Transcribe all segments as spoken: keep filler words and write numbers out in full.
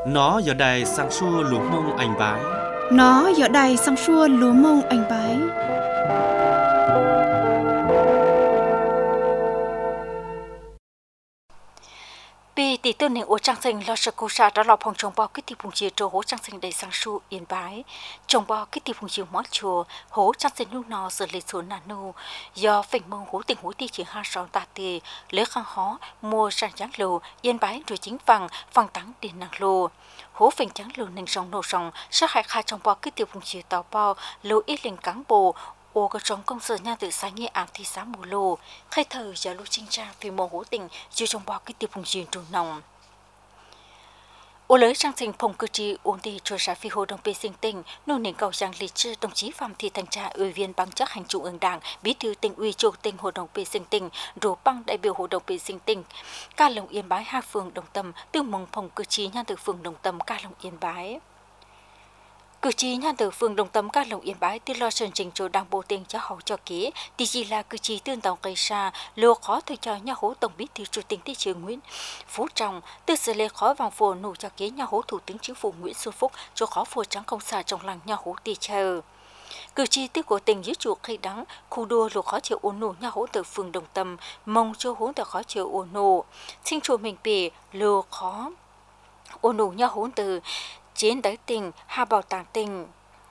Nó giờ đây sang xua lúa mông anh bái. Nó giờ đây sang xua lúa mông anh bái. Vì tỷ tư nền ô trang sinh lo sợ cô sa đã lọp hồng trồng bao cái tỷ phùng chiều trổ hố trang sinh đầy sang su yên bái trồng bao cái tỷ phùng chiều mót chùa hố trang sinh nu nò xử lý số nà nu do phình mông hố tình hố tỷ chỉ hai sáu ta tì lấy khang hó mua sang trắng lù yên bái rồi chính vàng vàng trắng tiền nặng lù hố phình trắng lù nền sông nổ sông sát hại khai trồng bao cái tỷ phùng chiều tàu bao lù ít liền cán bồ ô cái trong công sở nhà tự sáng nghe ảo thì sáng mù lô khai thờ giờ lúc sinh ra vì mồ hố tình chưa trong bao cái tiệp phùng truyền trù nòng ô lưới trang trình phòng cử tri ổn định cho xã phi hồ đồng bê sinh tình nô nền cầu giang lịch sư đồng chí phạm thị thanh tra ủy viên ban chấp hành trung ương đảng bí thư tỉnh ủy chủ tịch hội đồng bê sinh tình rồi băng đại biểu hội đồng bê sinh tình ca lồng yên bái hai phường đồng tâm từ mong phòng cử tri nhà từ phường đồng tâm ca lồng yên bái cử tri nhà từ phường đồng tâm các lồng yên bái từ lo sơn trình chỗ đang bố tiền cho hậu cho kỹ thì chỉ là cử tri tương tổng cây xa lừa khó thôi cho nhà hố tổng bí thư chủ tịch thị trường Nguyễn Phú Trọng từ sự lệ khó vàng phù nụ cho kỹ nhà hố thủ tướng chính phủ Nguyễn Xuân Phúc cho khó phù trắng không xa trong làng nhà hố đi chờ cử tri từ của tỉnh dưới chủ khi đắng khu đua lừa khó chịu ổn nụ nhà hố từ phường đồng tâm mong cho hố từ khó chịu ổn nụ xin chùa mình bể lừa khó ổn nụ nhà hố từ chiến đáy tình hà bảo tàng tình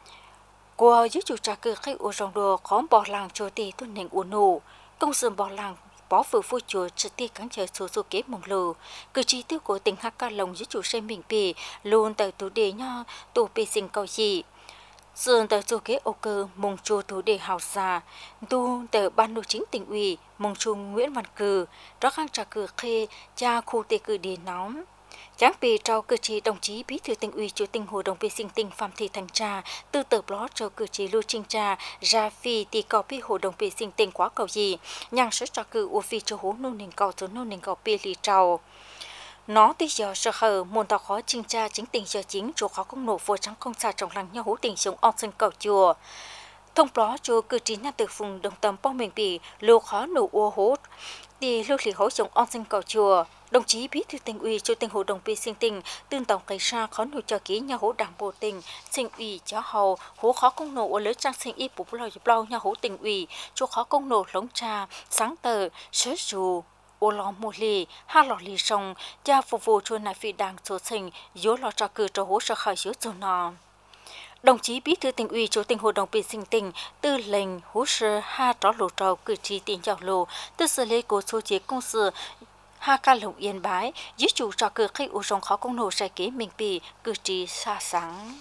qua dưới chủ trà cử khi u rong đùa khó bỏ làng cho tì tuân nền u nụ công sự bỏ làng bỏ vừa phu chùa trực tiếp cắn chờ số số kế mong lù cử tri tiêu của tỉnh Hắc Ca Long dưới chủ xây mình bì luôn tại tủ đề nho tủ bì sinh cầu gì dường tại số kế ô cơ mong chùa tủ đề hào xa tu tại ban nội chính tỉnh ủy mong chung Nguyễn Văn Cử đó khang trà cử khi cha khu tê cử đề nóng Giáng bị trao cử tri đồng chí bí thư tỉnh ủy chủ tịch hội đồng vệ sinh tỉnh Phạm Thị Thanh Trà từ tờ blog trao cử tri Lưu Trinh Trà ra phi tỷ cầu bi hội đồng vệ sinh tỉnh quá cầu gì nhang sức trao cử u phi cho hố nô nền cầu cho nô nền cầu bi lì trao nó tí giờ sợ hở môn tàu khó Trinh Trà chính tỉnh giờ chính chỗ khó công nổ vô trắng không xa trong làng nhau hố tỉnh sống on sân cầu chùa thông blog cho cử tri nhà từ phường đồng tâm bao mình bị lô khó nổ u hố đi lưu lì hố sống on sân cầu chùa đồng chí bí thư tỉnh ủy chủ tịch hội đồng vệ sinh tỉnh tương tổng cây sa khó nổi cho ký nhà hố đảng bộ tỉnh tỉnh ủy cho hầu hố khó công nổ ở lưới trang sinh y bục lâu lâu nhà hố tỉnh ủy chỗ khó công nổ lống trà sáng tờ sớ dù ô lò mù lì ha lò lì sông cha phục vụ cho nại phi đảng số sinh dỗ lò trò cử cho hố sợ khỏi dỗ dỗ nò đồng chí bí thư tỉnh ủy chủ tịch hội đồng vệ sinh tỉnh tư lệnh hố sơ ha tró lô trầu cử tri tỉnh giàu lô tư xử lý của số chế công sự Hà Ca Lồng Yên Bái dưới chủ trò cử khi u rong khó công nổ sai kế mình bì cử tri xa sáng.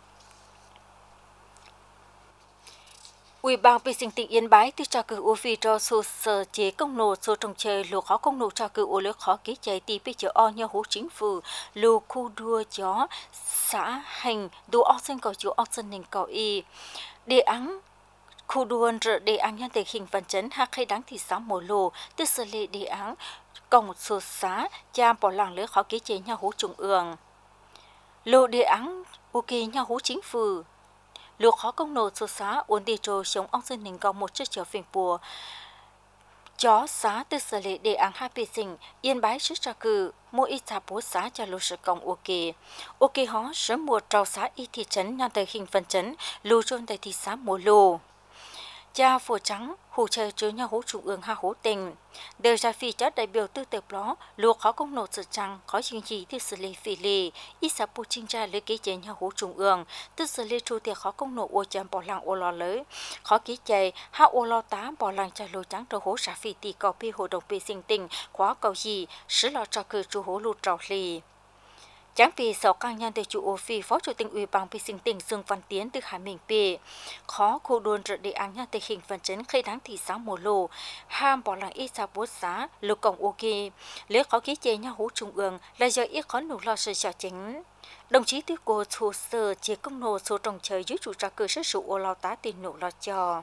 Ủy ban vệ sinh tỉnh Yên Bái từ trò cử u phi cho số sở chế công nổ số trồng chơi lô khó công nổ trò cử u lưỡi khó ký chạy tì bê chở o nhau hố chính phủ lô khu đua chó xã hành đua o sinh cầu chú o sinh hình cầu y đề án khu đua rợ đề án nhân tình hình văn chấn hạ khai đáng thị xã mồ lô từ xử lý đề án công một số xã cha bỏ làng lưới khó ký chế nhà hố trung ương lô đề án ok nhà hố chính phủ lô khó công nổ số xã ổn định trồ sống ông dân hình công một chiếc chở phiền bùa chó xã từ xử lý đề án hai bề sinh Yên Bái sức trà cử mỗi ít xã bố xã cho lô sự công ok ok hó sớm mùa trao xã y thị trấn nhà tờ hình văn chấn lô trôn tại thị xã mùa lô cha phổ trắng hỗ trợ chứa nhà hố trung ương hà hố tỉnh đều ra phi chất đại biểu tư tệp đó luộc khó công nổ sự trăng có chương trình từ xử lý phi lì ít sắp bù trinh tra lấy kế chế nhà hố trung ương từ xử lý tru tiệc khó công nổ ô chạm bỏ làng ô lò lới khó ký chạy hạ ô lò tá bỏ làng trà lô trắng trâu hố xã phi tì cầu pi hội đồng vệ sinh tỉnh khóa cầu gì sứ lò trò cử chu hố lụt trào lì Giáng vì sáu càng nhân từ chủ ô phi phó chủ tịch ủy ban vệ sinh tỉnh Dương Văn Tiến từ Hải Minh Pì khó khu đồn trợ đề án nhân tình hình phần chấn khi đáng thị xã mùa lô ham bỏ làng ít xã bố xã lục cổng ok lấy khó ký chế nhà hố trung ương là do ít khó nụ lo sự cho chính đồng chí tư cô thủ sơ chế công nô số trồng trời dưới chủ trà cử sức sụ ô lao tá tiền nụ lo cho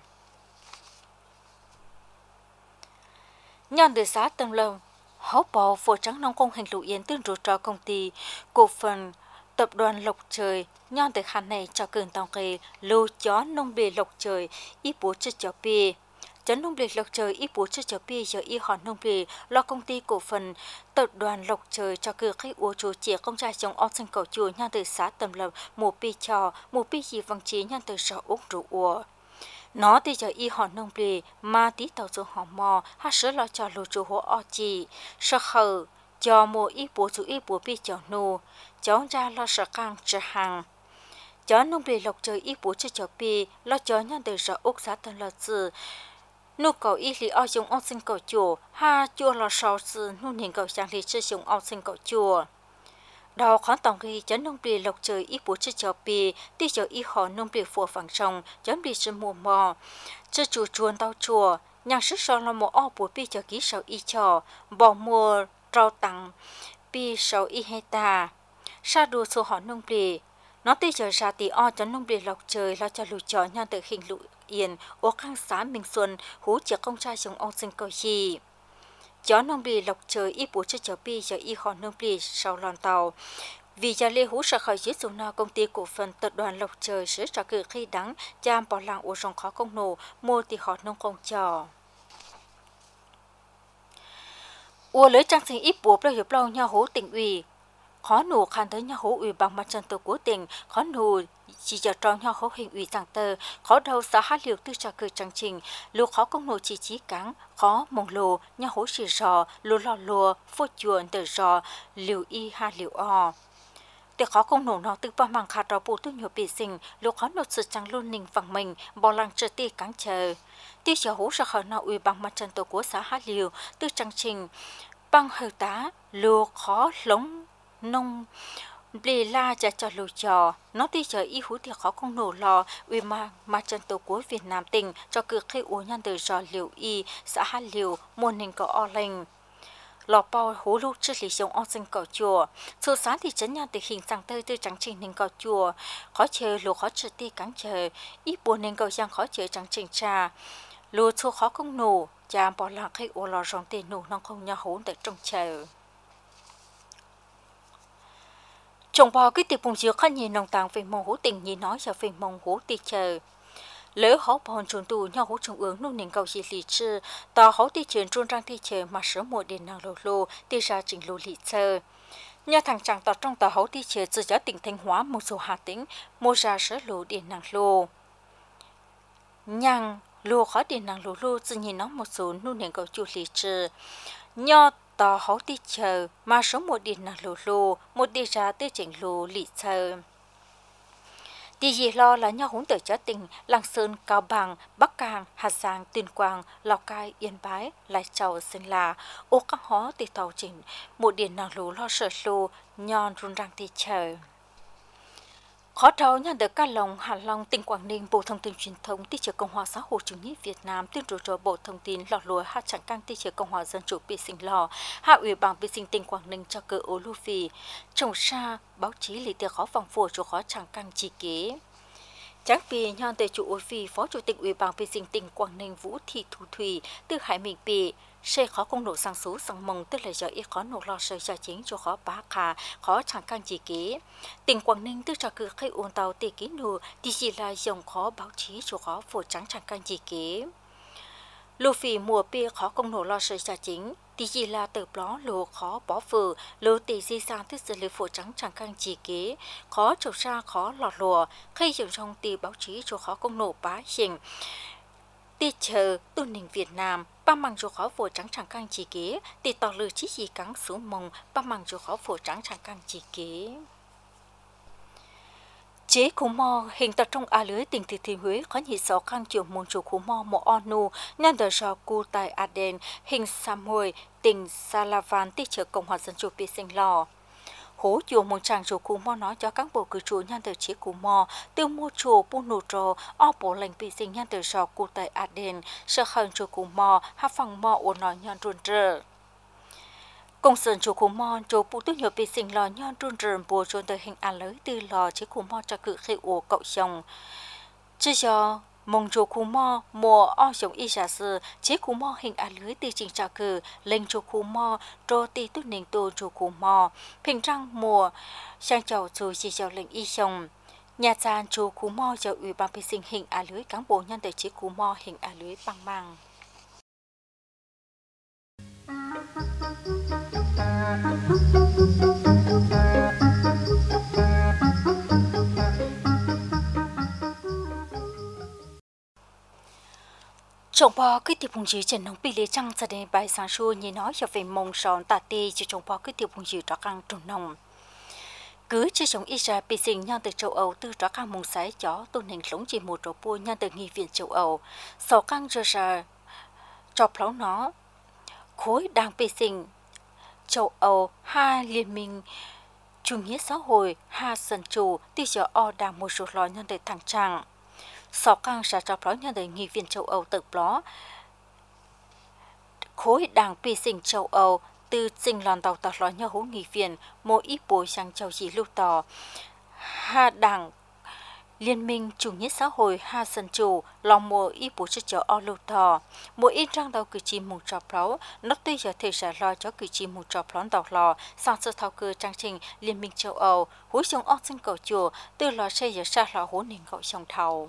nhân từ xã Tân Lâm hậu bỏ phổ trắng nông công hành lụ yên tương rủi cho công ty cổ phần tập đoàn Lộc Trời nhon từ hàn này cho cường tàu kề lô chó nông bề Lộc Trời ít bố chất chó bề chấn nông biệt lộc trời ít bố chưa chờ pi giờ y hòn nông biệt lo công ty cổ phần tập đoàn lộc trời cho cử khách uo chủ chia công trai trong ốc sinh cầu chùa nhan từ xã tầm lập một pi trò một pi gì văng trí nhan từ sở úc rượu uo nó thì giờ y hòn nông biệt mà tí tàu cho họ mò ha sửa lo cho lô chủ hộ o chi sợ khờ cho mua ít bố chủ ít bố pi cho nô cháu ra lo sợ căng trở hàng cho nông biệt lộc trời ít bố chưa chờ pi lo cho nhan từ sở úc xã tầm lập sự nô cầu y lý ao dùng ao sinh cầu chùa ha chùa là sáu sự nô nhìn cầu sang lý chưa dùng ao sinh cầu chùa đào khó tổng ghi chấn nông bì lộc trời ít bố chưa chờ bì tí chờ y họ nông bì phùa phẳng trồng chấn bì sự mùa mò chưa chùa chuồn tao chùa nhang sức so là một ao bố bì chờ ký sầu y trò bỏ mua rau tặng bì sầu y heta sa đùa số họ nông bì nó tí chờ ra tí o chấn nông bì lộc trời lo cho lù trò nhan tự hình lụ yên ô khang xã Minh Xuân hú chỉ công trai dùng ao sinh cầu gì chó nông bì lộc trời ít bố cho chó bì cho y họ nông bì sau lòn tàu vì gia lê hú sợ khỏi dưới dùng nào công ty cổ phần tập đoàn lộc trời sẽ trả cử khi đắng cham bỏ làng ô rong khó công nổ mua thì họ nông công trò ua lấy trang sinh ít bố bao hiệp lâu nhau hú tỉnh ủy khó nổ khăn tới nhau hú ủy bằng mặt trận tổ quốc tỉnh khó nổ chỉ giờ trong nhau hú hình ủy giảng tờ khó đầu xã hát liều tư trả cử chương trình lúa khó công nổ chỉ trí cắn khó mông lồ nhau hú xì rò lúa lò lùa phô chuồn tờ rò liều y ha liều o để khó công nổ nó từ bao mảng khát rò bù tư nhiều bị sinh lúa khó nổ sự trắng luôn ninh vàng mình bỏ lăng trở tì cắn chờ tí giờ hú ra khỏi nào ủy bằng mặt trận tổ quốc xã hát liều tư chương trình bằng hơi tá lúa khó lống nông bì la cho cho lù trò nó đi chờ y hú thì khó không nổ lò uy mà mà chân tổ quốc Việt Nam tỉnh cho cử khi uống nhân từ trò liều y xã hát liều môn hình có o lành lò bao hú lúc trước lý sống o sinh cầu chùa số sáng thì chấn nhân từ hình sang tơi từ trắng trình hình cầu chùa khó chờ lù khó chờ ti cắn chờ ít buồn hình cầu giang khó chờ trắng trình trà lù số khó không nổ cha bỏ lạc khi uống lò rong tiền nổ nó không nhau hú tại trong chờ trồng bò cái tiệp bùng chiếu khăn nhìn nông tàng về mong hú tình nhìn nói cho về mong hú tì chờ lỡ hó bòn trốn tù nhau hú trung ương nông nền cầu gì lì chư tao hó tì chuyển trôn rang tì chờ mà sớm mùa đến nàng lô lô tì ra trình lô lì chờ nhà thằng chàng tao trong tao hó tì chờ từ giá tỉnh Thanh Hóa một số Hà Tĩnh mua ra sớ lô đến nàng lô nhang lô khó đến nàng lô lô tự nhìn nó một số nông nền cầu chu lì chư nho tao hấu tí chờ mà số một điện năng lù lù một đi ra tới chỉnh lù lì chờ tí gì lo là nhau húng tới cho tỉnh Lạng Sơn, Cao Bằng, Bắc Cang, Hà Giang, Tuyên Quang, Lào Cai, Yên Bái, Lai Châu, Sơn La ô các hó tí tàu chỉnh một điện năng lù lo sợ lù nhon run răng tí chờ khó trao nhận được các lòng Hà Long tỉnh Quảng Ninh Bộ Thông tin Truyền thông Ty trưởng Cộng hòa xã hội chủ nghĩa Việt Nam tuyên truyền cho Bộ Thông tin lọt lúa hạ chẳng căng Ty trưởng Cộng hòa Dân chủ Bị Sinh lò hạ ủy ban Bị Sinh tỉnh Quảng Ninh cho cơ ố lưu phì trồng sa báo chí lý tiệc khó vòng phổ cho khó chẳng căng chi kế Tráng Pì nhân tề chủ ối phi Phó Chủ tịch Ủy ban Vệ sinh tỉnh Quảng Ninh Vũ Thị Thu Thủy từ Hải Minh Pì sẽ khó công nổ sang số sang mông tức là do ít khó nổ lo sợi gia chính cho khó bá khả khó chẳng can chỉ kế tỉnh Quảng Ninh tức là cứ khai ôn tàu tê ký nổ thì chỉ là dòng khó báo chí cho khó phổ trắng chẳng can chỉ kế lô phì mùa bia khó công nổ lo sợi gia chính thì chỉ là từ đó lô khó bỏ phử lô tì di sang tức xử lý phổ trắng chẳng can chỉ kế khó trầu ra khó lọt lùa khi dùng trong tì báo chí cho khó công nổ bá hình tì chờ tu ninh Việt Nam ba măng cho khó phổ trắng chẳng can chỉ kế tì tỏ lư chí gì cắn xuống mông ba măng cho khó phổ trắng chẳng can chỉ kế chế cú mò hình tập trong a lưới tỉnh thừa thiên huế có nhị sáu khang chiều môn chủ cú mò mò onu nhân đời do cu tại Aden hình Samoy tỉnh Salavan tích trợ Cộng hòa Dân chủ Bị Sinh lò hố chùa mong chàng chủ cú mò nói cho cán bộ cử chủ nhân đời chế cú mò từ mua chùa bu nụ trò o bộ lệnh bị sinh nhân đời do cu tại Aden sợ hận chủ cú mò hát phẳng mò ổn nói nhân run rơ công sơn chủ cú mò chủ bu tư nhiều bị sinh lò nhân run rơ bùa trôn đời hình a lưới từ lò chế cú mò cho cử khi ổ cậu chồng chứ do mong chủ cú mò mùa o giống y giả sư chế cú mò hình a lưới từ trình trả cử lên chủ cú mò trô tì tư ninh tô chủ cú mò平trang mùa sang chào chủ chỉ chào lệnh y chồng nhà tràn chủ cú mò cho ủy ban vệ sinh hình a lưới cán bộ nhân đời chế cú mò hình a lưới bằng mang Trong bò cái tiệp bùng dữ trên nông bị lê trăng ra đến bài sáng xua như nói cho về mông sòn tà tê cho trong bò cái tiệp bùng dữ đó căng trùng nông. Cứ cho chống Isra bị sinh nhân từ châu Âu từ đó căng mông sái chó tôn hình lũng chỉ một rổ bua nhân từ nghị viện châu Âu. Sau căng rơ ra cho pláu nó khối đang bị sinh châu Âu hai liên minh chủ nghĩa xã hội hai sân chủ tiêu cho o đang một số lo nhân từ thằng trăng. Sau căng ra cho pláu nhân từ nghị viện châu Âu tự pláu khối đảng bị sinh châu Âu từ trình lòn tàu tàu lo nhau hữu nghị viện mỗi ít bối sang châu chỉ lưu tỏ hà đảng liên minh chủ nghĩa xã hội hà dân chủ lòng mỗi ít bối cho châu Âu lưu tỏ mỗi ít răng đầu cử chỉ mùng trò pláu nó tuy giờ thể trả lo cho cử chỉ mùng trò pláu tàu lò sang sơ thao cơ trang trình liên minh châu Âu hối trong óc sinh cầu chùa từ lò xây giờ xa lò hố nền cậu sông thầu.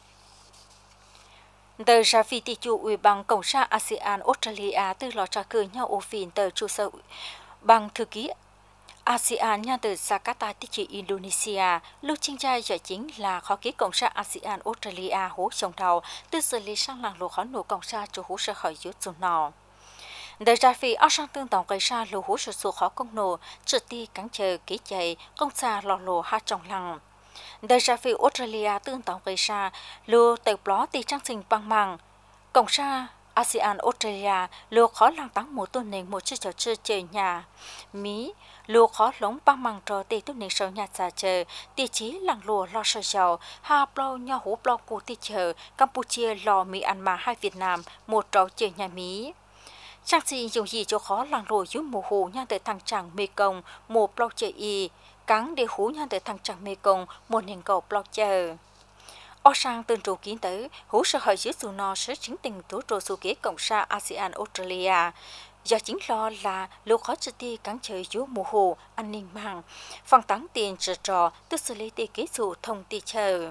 Tờ ra phi tỷ chủ ủy ban Cộng sản a sê an Australia từ lò trả cử nhau ô phiền tờ trụ sở bằng thư ký a sê an nhà từ Jakarta tỷ chỉ Indonesia lưu trình trai giải chính là khó ký Cộng sản a sê an Australia hỗ sông đầu từ xử lý sang làng lô khó nổ Cộng sản chủ hỗ trợ khỏi dưới dùng nọ. Tờ ra phi ở sang tương tổng gây ra lô hỗ trợ số khó công nổ trực ti cắn chờ ký chạy Cộng sản lò lô hát trong làng. Đời ra phía Australia tương tổng gây ra lưu tàu pló tì trang trình bằng mạng. Cộng sa a sê an Australia lưu khó lăng tăng một tuần nền một chiếc trò chơi chơi nhà. Mỹ lưu khó lống bằng mạng trò tì tuần nền sâu nhà xa chơi. Tì chí lăng lùa lo sơ dầu. Hà plô nhau hú plô cụ tì chờ. Campuchia lò Mỹ ăn mà hai Việt Nam một trò chơi nhà Mỹ. Trang trình dùng gì cho khó lăng lùa dưới mùa hù nha tới thằng chẳng mê công một plô chơi y. Cắn để hú nhân tới thằng chẳng mê công một nền cầu blog chờ. Ở sang tương trụ kiến tới, hú sở hội dưới dù nó sẽ chính tình tố trô số kế Cộng sản a sê an Australia. Do chính lo là lưu khó trực ti cắn chơi dưới mùa hồ, an ninh mạng, phòng tăng tiền trở trò, tức xử lý tì kế dụ thông tì chờ.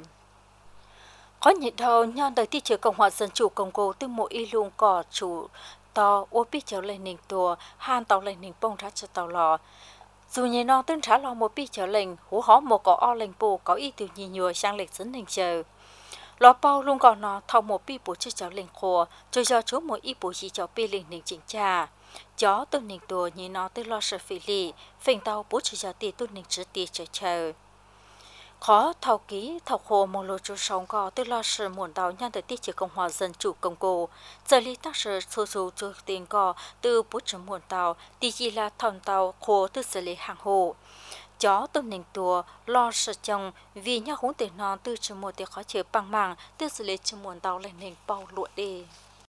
Có nhiệt đầu nhân tới tì chờ Cộng hòa Dân chủ Công cô từ mỗi y luôn cỏ chủ to ô bí cháu lên nền tùa, hàn tàu lên nền bông ra cho tàu lò. Dù như nó tên trả lo một bí trở lệnh, hú hó một cỏ o lệnh bù có ý tiểu nhì nhùa sang lịch dẫn hình chờ. Lò bao luôn còn nó thao một bí bố chứ cháu lệnh khổ, cho do chú một ý bố chỉ cháu bí lệnh nền chính trà. Chó tương nền tùa như nó tên lo sợ phỉ lì, phình tàu bố chứ cháu tì tu nền chứ tì chờ chờ. Khó thao ký thao khổ một lô chú sống có tên lo sợ muộn tàu nhân tới tiết chế Cộng hòa Dân chủ Công cô. Giờ lý tác sở số số chú tiền có từ bố chứ muộn tàu, tì chỉ là thòng tàu khổ từ xử lý hàng hồ. Chó tôm nền tùa lo sợ chồng vì nhau hốn tiền non từ chứ muộn tiền khó chịu bằng mạng từ xử lý chứ muộn tàu lên nền bao lụa đi.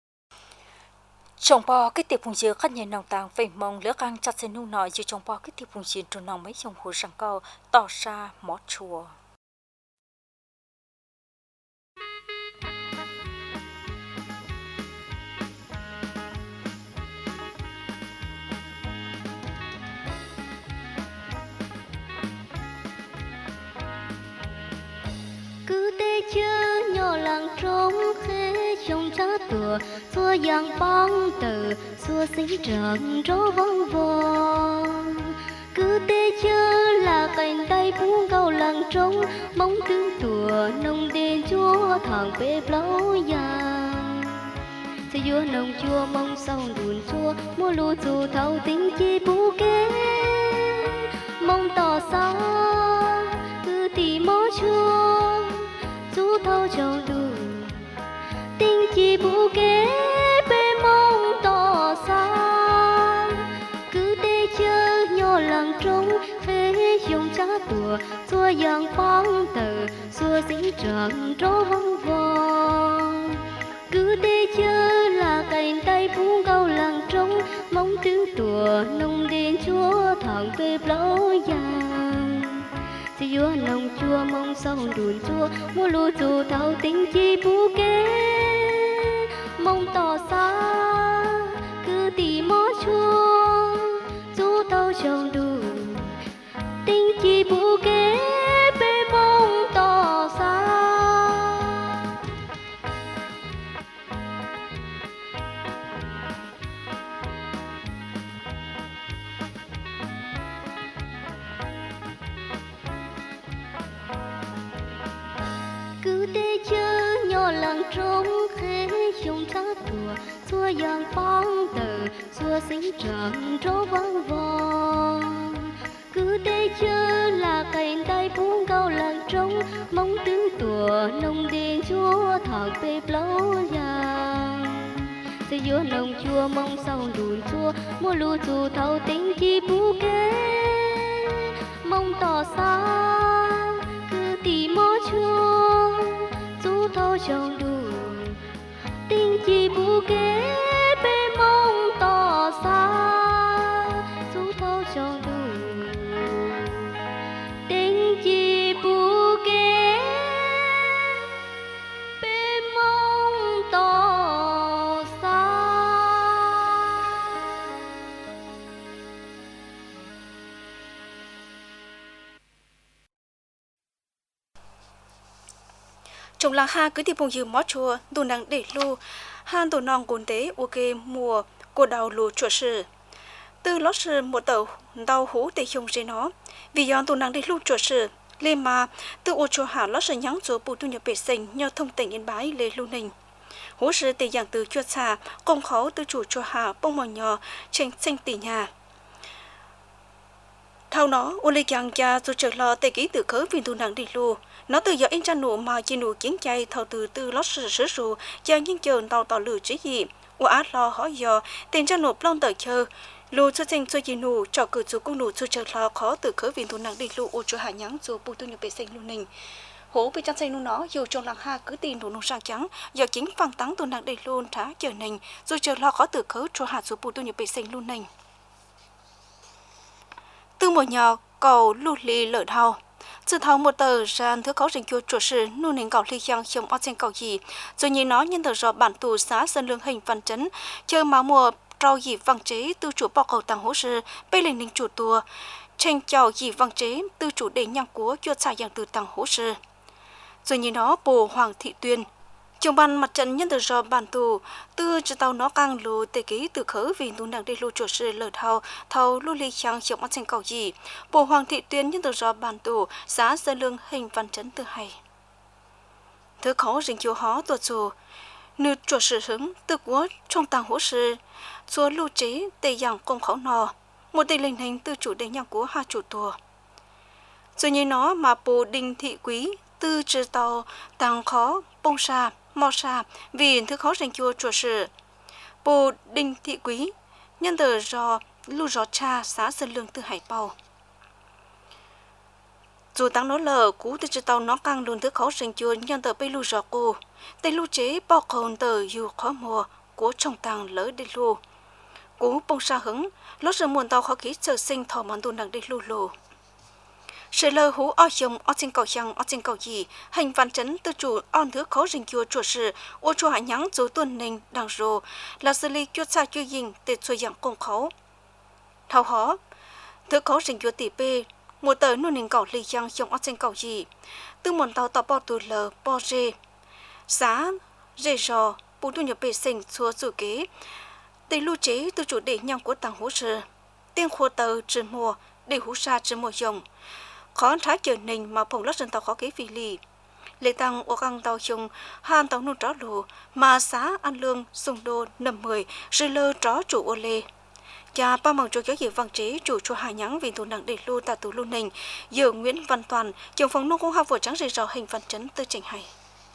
Trong bò cái tiệp phùng dưa khát nhìn nòng tàng phình mông lứa căng chặt xe nung nọi chứ trong bò cái tiệp phùng dưa trồn nòng mấy dòng hồ răng câu tỏ ra mót chùa. Cứ tê chơ nhỏ làng trống khế trong cha tùa xua giang băng từ xua sinh trần rô vong vong. Cứ tê chơ là cành tay phú cầu làng trống mong tương tùa nông đền chúa thằng bê blau giang. Sẽ vua nông chua mong sau đùn chua mua lù dù thâu tính chi bú kế mong tỏ xa cứ tì mó chua chú thâu châu đủ tinh chi bú kế bê mong tỏ xa cứ tê chơ nhỏ làng trống phê dùng cha tùa xua giang băng tờ xua dính trần rô vong vong. Cứ tê chơ là cành tay phú câu làng trống mong tương tùa nông đền chúa thằng về blau vàng. Sẽ vua nông chua mong sau đùn chua mua lúa dù thâu tính chi bú kế mong tỏ xa cứ tì mó chua dù thâu trồng đủ tính chi bú kế bê mong tỏ xa. Cứ tê chơ nhỏ làng trống khế trong cha xua yang bóng tờ xua sinh trầm trố vắng vòng cứ đây chưa là cành tay phúng câu làng trống mong tứ tùa nông điên chúa thảo tê lâu giang sẽ giữa nồng chua mong sau đùn chua mua lù dù thâu tính chi bú kế mong tỏ xa cứ tì mó chua dù thâu trong đùn tính chi bú kế bê mong tỏ xa dù thâu trong đùn tính chi bú kế bê mong tỏ xa. Trong làng ha cứ đi bông dư mót chùa đồ nắng để lu han đồ non cồn tế ok mùa cô đào lù chùa sư từ lót sư một tàu đau hú để dùng trên nó vì do đồ nắng để lu chùa sư lên mà từ ô chùa hà lót sư nhắn chỗ bù tu nhập bể sinh nhờ thông tỉnh yên bái lê lu nình hú sư để dạng từ chùa xa công khó từ chủ chùa hà bông mò nhỏ tranh tranh tỷ nhà thao nó ô lê giang cha dù trở lo tê ký từ khớ vì đồ nắng để lu nó từ giờ in ra nụ mà chỉ nụ chiến chay thầu từ từ lót sờ sờ sù cha những chờ tàu tàu lử chứ gì u át lo hỏi giờ tiền ra nụ plong tờ chờ lù cho thành cho chỉ nụ cho cử chú công nụ chú chờ lo khó từ khởi vì thôn nặng đi lù u cho hạ nhắng chú bù tu nhập bể xanh luôn nình hố bị chăn xanh luôn nó dù trong làng ha cứ tin đồ nụ sang trắng giờ chính phăng tắng thôn nặng đi luôn thả chờ nình rồi chờ lo khó từ khởi cho hạ chú bù tu nhập bể xanh luôn nình từ một nhỏ cầu lù lì lợn hào từ thầu một tờ ràn thứ có rình chua chuột sư nu nền cầu ly giang trong ở trên cầu gì rồi nhìn nó nhân tờ rõ bản tù xã dân lương hình văn chấn chơi máu mùa trao gì văn chế từ chủ bao cầu tàng hỗ sư bây lên ninh chủ tua tranh chào gì văn chế từ chủ đề nhang của chuột xài dạng từ tàng hỗ sư rồi nhìn nó bồ Hoàng Thị Tuyên trong ban mặt trận nhân tờ rõ bản tù từ cho tàu nó càng lù tê ký từ khởi vì tu nặng đi lù chuột sư lợn thầu thầu lù ly giang trong ở trên cầu gì bồ Hoàng Thị Tuyên nhân tờ rõ bản tù xã dân lương hình văn chấn từ hay thứ khó rình chiều hó tuột dù nữ chuột sư hứng từ quốc trong tàng hỗ sư chúa lưu chế tê dạng công khẩu nò một tê linh hình từ chủ đề nhang của hai chủ tùa rồi như nó mà bồ Đinh Thị Quý từ trừ tàu tàng khó bông sa mò sa vì thứ khó rình chua chuột sư bồ Đinh Thị Quý nhân tờ do lưu rõ cha xã dân lương từ hải bao dù tăng nó lờ cú từ tàu nó càng luôn thứ khó rình chua nhân tờ bay lưu rõ cô tây lưu chế bao khôn tờ dù khó mùa của trong tàng lỡ đi lưu cú bông sa hứng lót sự muôn tàu khó khí chờ sinh thọ món tu nặng đi lưu lù sự lơ hú o chồng o trên cầu chăng o trên cầu gì hành văn chấn từ chủ on thứ khó rình chua chuột sự ô chua hạ nhắng dấu tuần nình đằng rồ là xử lý chuột xa chưa dình để xuôi dạng công khẩu thao hó thứ khó rình chua tỷ bê một tờ nuôi nình cầu lì chăng chồng o trên cầu gì từ một tàu tàu bò tù lờ bò rê giá rê rò bù tu nhập bề sinh xua dù kế để lưu chế từ chủ đề nhang của tàng hỗ trợ tiên khô tờ trừ mùa để hú sa trừ mùa dòng khó thái chờ nình mà phồng lót dân tàu khó kế phi lì lệ tăng ô căng tàu chung han tàu nụ tró lù mà xã An Lương sùng đô nầm mười rồi lơ tró chủ ô lê cha ba mong cho kéo gì văn chế chủ cho hà nhắng vì thủ nặng để lưu tạ tù lưu nình giờ Nguyễn Văn Toàn trưởng phòng nông công học vừa trắng rì rò hình văn chấn tư trình hay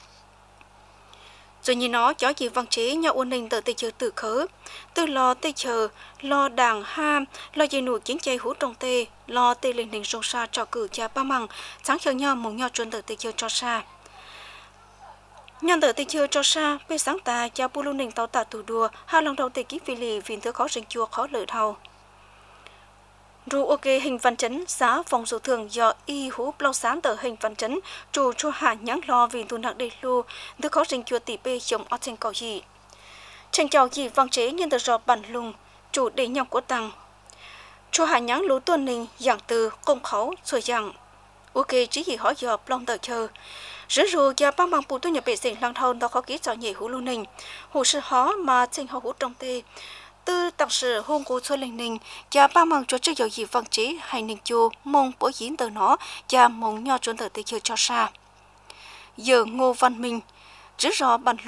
rồi nhìn nó cho gì văn chế nhau ôn ninh từ tây chờ tự khớ từ lo tây chờ lo đảng ham lo dây nụ chiến chay hú trong tê lo tây linh đình sông xa cho cử cha ba măng sáng chờ nhau mong nhau chuẩn từ tây chờ cho xa nhân từ tây chờ cho xa về sáng ta cha bu lưu ninh tàu tạ tù đùa hai lần đầu tây ký phi lì vì thứ khó rình chua khó lợi thầu ru ok hình văn chấn xã phòng số thường do y hú lâu sáng tờ hình văn chấn chủ cho hạ nhãn lo vì tu nặng đầy lu thứ khó rình chua tỷ bê chồng ở trên cầu gì tranh chào gì văn chế nhân tờ do bản lùng chủ đề nhọc của tăng cho hạ nhãn lú tuần ninh dạng từ công khẩu rồi dạng ok chỉ gì hỏi giờ long tờ chờ rứa rùa và băng bằng bù tu nhập bể sinh lăng thôn đó khó kỹ cho nhảy hú lưu ninh hồ sư hó mà tranh họ hú trong tê từ đặc sự hôn của xuân linh ninh và ba mong cho chức dầu gì văn chế hay ninh chu mong bổ diễn từ nó và mong nho chuẩn từ tây chơi cho xa giờ Ngô Văn Minh rứa rò bàn luôn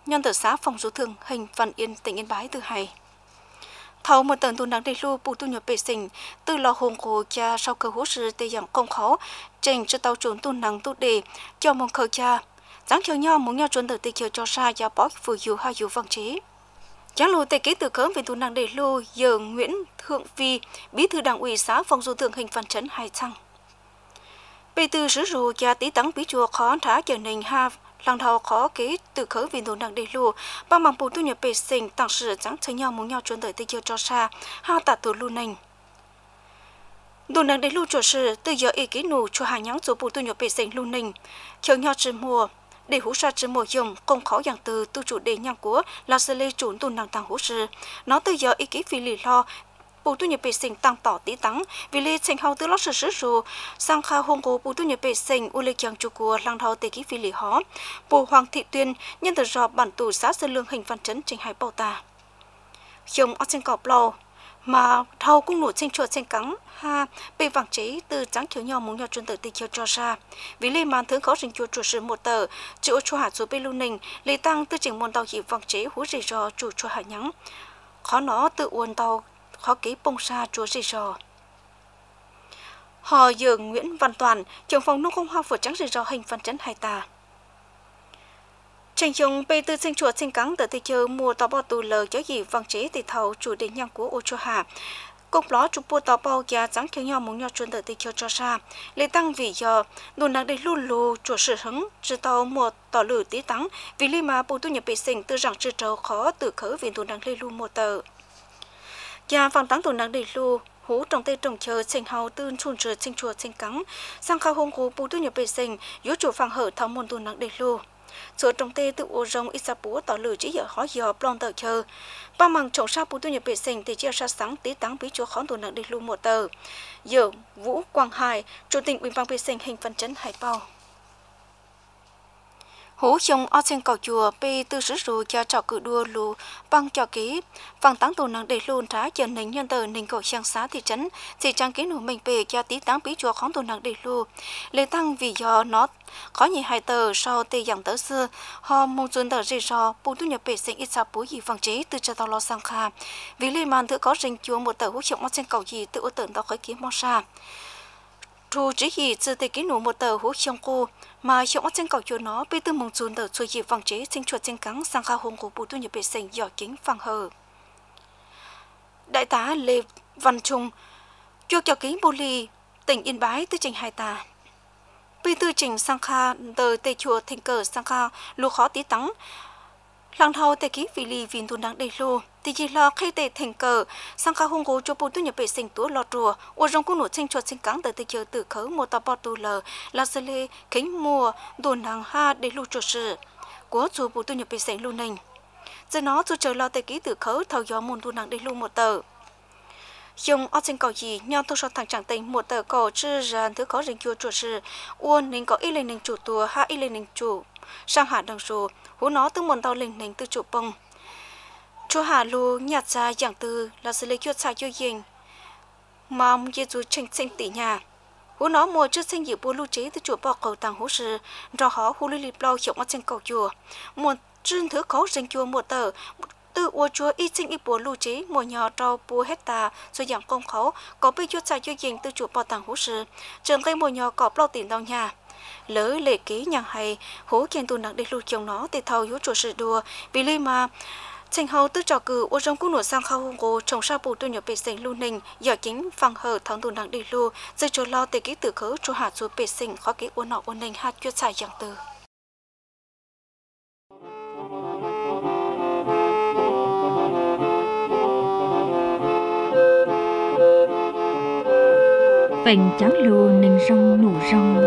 nhân tờ xã phòng số thường hình Văn Yên tỉnh Yên Bái từ hay. Thầu một tầng tuần đáng đầy lưu bù tu nhập bể sinh từ lò hồn của cha sau cơ hỗ sự tây dạng công khó trình cho tàu trốn tuần năng tu đề cho mong khởi cha dáng chiều nhau muốn nhau trốn từ tây chiều cho ra và bỏ vừa dù hai dù văn chế. Chẳng lùi tây ký từ khớm về tuần năng đầy lưu giờ Nguyễn Thượng Vi bí thư đảng ủy xã phòng số thường hình Văn Trấn Hải Trăng. Bề từ sử dụng cha tí tắng bí chùa khó thả chờ nền ha làng thầu khó kế từ khởi vì tuần năng đầy lưu ba mang bù tu nhập bể sinh tăng sự dáng chiều nhau muốn nhau trốn từ tây chiều cho ra ha tạ từ lưu nền. Tuần năng đầy lưu chủ sự từ giờ ý ký nụ cho hai nhắn số bù tu nhập bể sinh lưu nền chiều nhau trên mùa để hỗ trợ trên mùa dùng công khó dạng từ tu chủ đề nhang của là sự lây chuẩn tuần năng tăng hỗ trợ nó từ giờ ý ký phi lì lo bù tu nhập bể sinh tăng tỏ tí tắng vì lê thành hậu từ lót sự sử dụng sang kha hông của bù tu nhập bể sinh u lê chàng chủ của làng thầu tây ký phi lì hó bù Hoàng Thị Tuyên nhân từ do bản tù xã sơn lương hình Văn Trấn trình hai bao ta dùng ở trên cọp lò mà thầu cũng nổi trên chuột trên cắn ha bị vàng chế từ trắng chiều nhau muốn nhau chuyên tử tây chiều cho ra vì lê màn thứ khó trình chuột chủ sự một tờ chịu cho hạ số bê lưu nình lê tăng từ trình môn tàu chỉ vàng chế hú rì rò chủ cho hạ nhắng khó nó tự uốn tàu khó ký bông xa chúa rì rò họ giờ Nguyễn Văn Toàn trưởng phòng nông công hoa phở trắng rì rò hình Văn Trấn Hải Tà trình dùng bê từ sinh chuột sinh cắn từ tây chiều mua tàu bao tù lờ cho gì vàng chế thì thầu chủ đề nhang của ô cho hạ công ló chụp bộ tàu bao giá trắng chiều nhau muốn nhau chuyên từ tây chiều cho ra lấy tăng vì giờ đồn năng để luôn lù chuột sự hứng chỉ tàu mua tàu lử tí tắng vì li mà bộ tu nhập bể sinh từ rằng chưa trâu khó từ khởi vì đồn năng lê lu một tờ gia vàng tắng đồn năng để lu hú trong tây trồng chờ sinh hào tương chun chờ sinh chuột sinh cắn sang khao hông của bộ tu nhập bể sinh yếu chủ phẳng hở thảo môn đồn năng để lu số trong tê tự ô rong ít sa búa tỏ lử chỉ giờ khó giờ plon tờ chờ ba mằng trồng sa bú tu nhập bể sinh thì chia sa sáng tí táng bí chúa khó tuần nặng đi luôn một tờ giờ Vũ Quang Hải chủ tịch ủy ban bể sinh hình Văn Trấn Hải Bao hú chồng ở trên cầu chùa bê tư sử dụng cho trò cử đua lù băng cho ký vàng táng tuần nặng để luôn trả chờ nền nhân tờ nền cầu sang xá thị trấn thì trang ký nụ mình bề cho tí táng bí chúa khó tuần nặng để luôn lê tăng vì do nó khó nhị hai tờ sau tây dạng tớ xưa họ mong chuẩn tờ rì rò bù tu nhập bể sinh ít sa búa gì vàng chế từ cho tàu lo sang kha vì lê màn thứ có rình chúa một tờ hú chồng ở trên cầu gì tự ô tận tàu khởi kiếm mong xa thu chỉ gì từ tây ký nụ một tờ hú chồng cô mà chồng ở trên cầu chùa nó bị từ mong chuẩn tờ xuôi gì vàng chế sinh chuột trên cắn sang kha hùng của bù tu nhập bể sinh giỏ kính vàng hờ đại tá Lê Văn Trung chúa cho kính bô ly tỉnh Yên Bái từ trình hai ta vì từ trình sang kha tờ tây chùa thành cờ sang kha lúa khó tí tắng làng thầu tây ký vì lì vin tuần đáng đầy lô thì chỉ lo khai tây thành cờ sang kha hung cố cho bù tu nhập bể sinh túa lọt rùa ô rong cung nổ sinh chuột sinh cắn tờ tây chùa từ khởi một tàu bao tu lờ là sơ lê kính mùa đồn hàng ha để lưu chuột sự của chùa bù tu nhập bể sinh lưu nình giờ nó cho chờ lo tây ký từ khởi thầu gió môn tuần đáng đầy lưu một tờ dùng ở trên cầu gì nhau tôi so thằng chẳng tình một tờ cầu chữ ràn thứ có rình chua chuột sự uôn nên có ít lên nên chủ tua ha ít lên nên chủ sang hạ đằng số hú nó từ một tàu lên nên từ chủ bông chúa hà lu nhạt ra dạng từ là sự lấy chuột sai cho dình mà muốn dễ dù tranh sinh tỷ nhà hú nó mua trước sinh dự bố lưu chế từ chủ bỏ cầu tàng hú sự rồi họ hú lưu lịp lau chồng ở trên cầu chùa một chương thứ có rình chua một tờ từ ô chúa ít sinh ít bùa lưu trí mùa nhỏ trâu bùa hecta rồi dạng công khẩu có bị chuột xài cho dình từ chủ bảo tàng hú sư trường cây mùa nhỏ có bao tiền đau nhà lỡ lệ ký nhà hay hú kiên tu nặng để lưu chồng nó để thầu hú chuột sự đùa vì lý mà trình hầu từ trò cử ô trong cung nổ sang khâu hung cố trồng sa bù tu nhập bể sinh lưu ninh giờ chính phẳng hở thằng tu nặng để lưu rồi cho lo để ký từ khớ cho hạt số bể sinh khó ký ô nọ ô ninh hạt chuột xài dạng từ phèn trắng lùa nền rong nụ rong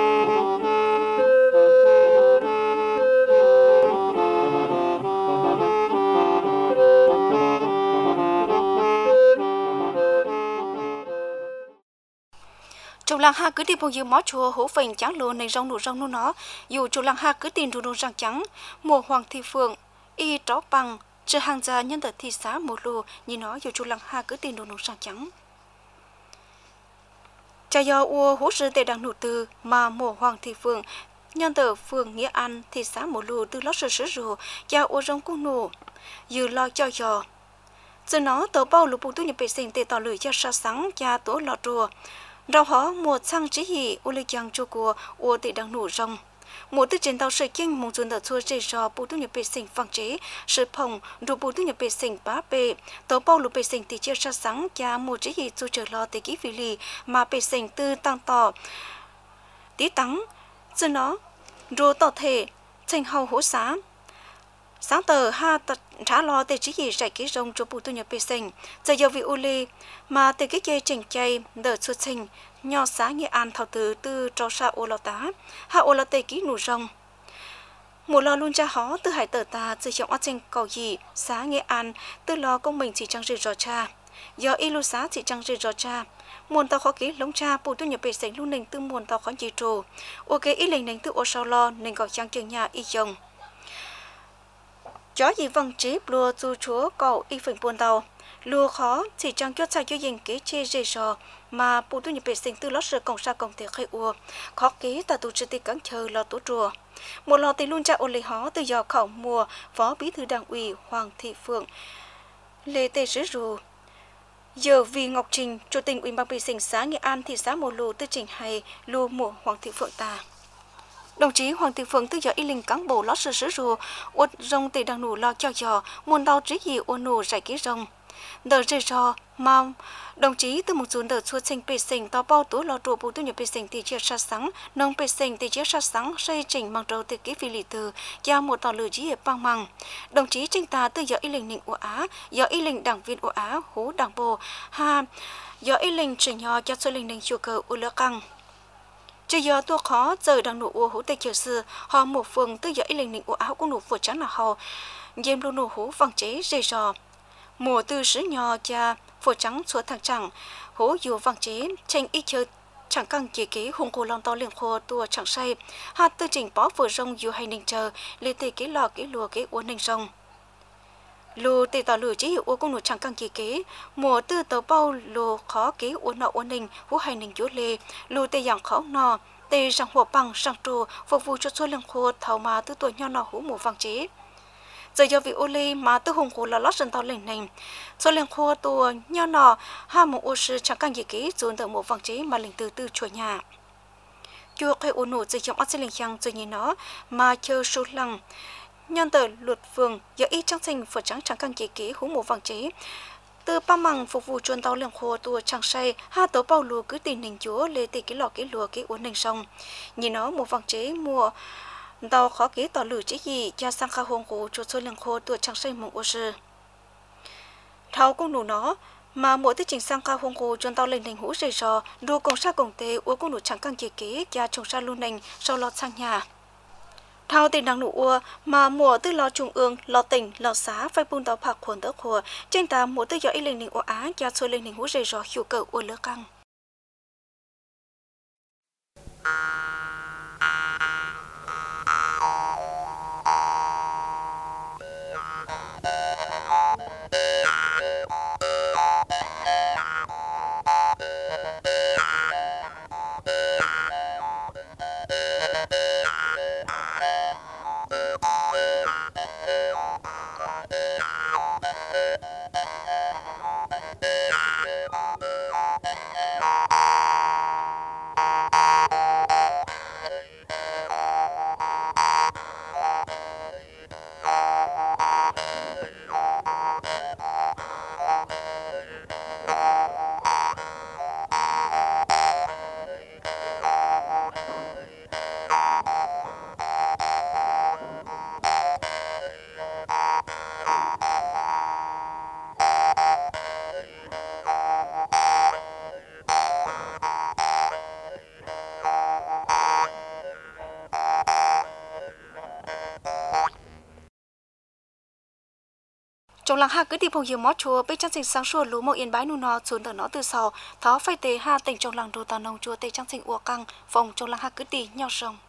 trong làng ha cứ đi bao nhiêu mó chùa hổ phèn trắng lùa nền rong nụ rong nụ nó dù trong làng ha cứ tin rù rù răng trắng mùa Hoàng Thị Phượng y tró bằng chưa hàng gia nhân tật thị xã một lùa như nó dù trong làng ha cứ tin rù rù răng trắng cha do ua hỗ trợ tệ đang nụ từ mà mùa Hoàng Thị Phượng nhân tờ phường Nghĩa An thị xã Mộ Lù từ lót sơ sứ rù cha ô rong cung nụ dư lo cho dò giờ nó tờ bao lục bộ tu nhập vệ sinh tê tỏ lưỡi cho sa sáng cha tổ lọ rùa rau hó mùa sang chỉ hỉ ô lê chàng cho của ô tê đang nụ rong một từ trên tàu sợi kinh mong chuẩn đợt xua dây dò bộ tu nhập vệ sinh phẳng chế sự phòng đủ bộ tu nhập vệ sinh bá bê tàu bao lục vệ sinh tê chia sa sáng cha một chỉ hỉ cho chờ lo tê kỹ phi lì mà vệ sinh tư tăng tỏ tí tắng giờ nó rồi tỏ thể thành hầu hỗ xá sáng tờ ha tật trả lo tê chỉ gì giải ký rong cho bộ tu nhập vệ sinh giờ giờ vì u lê mà tê cái dây chỉnh chay đợt xuất sinh nho xã Nghệ An thảo từ từ trò sa ô lò tá ha ô lò tê ký nụ rong một lò luôn cha hó từ hải tờ ta từ trong ắt trên cầu gì xã Nghệ An từ lò công mình chỉ trang rì rò cha do ilu xã chỉ trang rì rò cha muôn tàu khó ký lông cha bộ tu nhập vệ sinh luôn nền từ muôn tàu khó chỉ trù ok ít lệnh nền từ ô sao lo nên gọi trang trường nhà y chồng chó gì văng trí lùa du chúa cầu y phình buôn tàu lùa khó chỉ trang chốt sai cho dành ký chê dây sò mà bộ tu nhập vệ sinh từ lót sờ cổng sa cổng thể khai ua khó ký ta tu trực tiếp cắn chờ lò tổ chùa một lò tì luôn cha ô lê hó từ giò khẩu mùa phó bí thư đảng ủy Hoàng Thị Phượng lê tê sứ rù giờ vì Ngọc Trình chủ tịch ủy ban vệ sinh xã Nghệ An thị xã Mộ Lù tư trình hay lùa mùa Hoàng Thị Phượng ta đồng chí Hoàng Thị Phượng từ giờ y linh cán bộ lót sờ sứ rù uất rong tì đang nụ lo cho giò muôn đau trí gì ô nụ giải ký rong đợt dây rò mong đồng chí từ một số đợt xuất sinh vệ sinh tàu bao túi lò trụ bộ tu nhập vệ sinh tỷ chia sát sáng nông vệ sinh tỷ chia sát sáng xây chỉnh bằng trâu từ ký phi lì từ giao một tàu lửa dĩ bằng măng đồng chí tranh ta từ giờ y linh nịnh của Á giờ y linh đảng viên của Á hố đảng bộ ha giờ y linh trình nhỏ cho số linh nịnh chùa cờ u lỡ căng chỉ giờ tôi khó giờ đang nụ u hố tây chờ sư họ một phường từ giờ y linh nịnh của Á cũng nụ phở trắng là họ dêm luôn nụ hố văng chế dây rò mùa từ sứ nhỏ cha phổ trắng số thằng chẳng hố dù vang chế tranh ít chơi chẳng căng chỉ ký hùng cổ lòng to liền khô tua chẳng say hạt tư trình bó vừa rong dù hay ninh chờ lê tê ký lò ký lùa ký uốn ninh rong lù tê tỏ lửa chỉ hiệu uốn công nụ chẳng căng chỉ ký mùa tư tàu bao lù khó ký uốn nọ uốn ninh hú hay ninh chúa lê lù tê dạng khó nọ tê rằngหัว bằng sang trù phục vụ cho số liền khô thảo mà tư tuổi nho nọ hú mùa vang chế giờ giờ vị ô lê mà tư hùng khổ là lót sân tàu lệnh này số liền khô tua nho nọ ha một ô sư chẳng càng gì kỹ dồn từ một vòng chế mà lệnh từ từ chùa nhà chùa cây ô nổ giờ trong ắt sẽ lệnh chăng giờ nhìn nó mà chờ số lăng nhân tờ luật phường giờ ít trắng xanh phở trắng chẳng càng gì kỹ hú một vòng chế từ ba măng phục vụ chuồn tàu liền khô tua chẳng say ha tàu bao lùa cứ tìm nền chúa lê tì cái lọ cái lùa cái uốn nền sông nhìn nó một vòng chế mua tàu khó ký tỏ lử chỉ gì cho sang khá hông cổ cho số lượng khô tuổi chẳng xây mộng ô sư thao công nụ nó mà mỗi tiết trình sang khá hông cổ cho tàu lên nền hũ rời rò đua công sa công tế ua công nụ chẳng càng chỉ ký cho trồng sa luôn nền sau lọt sang nhà thao tiền năng nụ ua mà mùa tư lò trung ương lò tỉnh lò xá phải buôn tàu phạc khuẩn tớ khổ trên ta mỗi tư gió y lên nền ua á cho số lên nền hũ rời rò hiệu cờ ua lỡ căng trong làng ha cứ tìm phong nhiều mót chùa bên trang sinh sáng sủa lúa màu yên bái nu nọ xuống tờ nó từ sau thó phai tề ha tỉnh trong làng đồ tà nông chùa tây trang sinh ua căng phòng trong làng ha cứ tì nhau rồng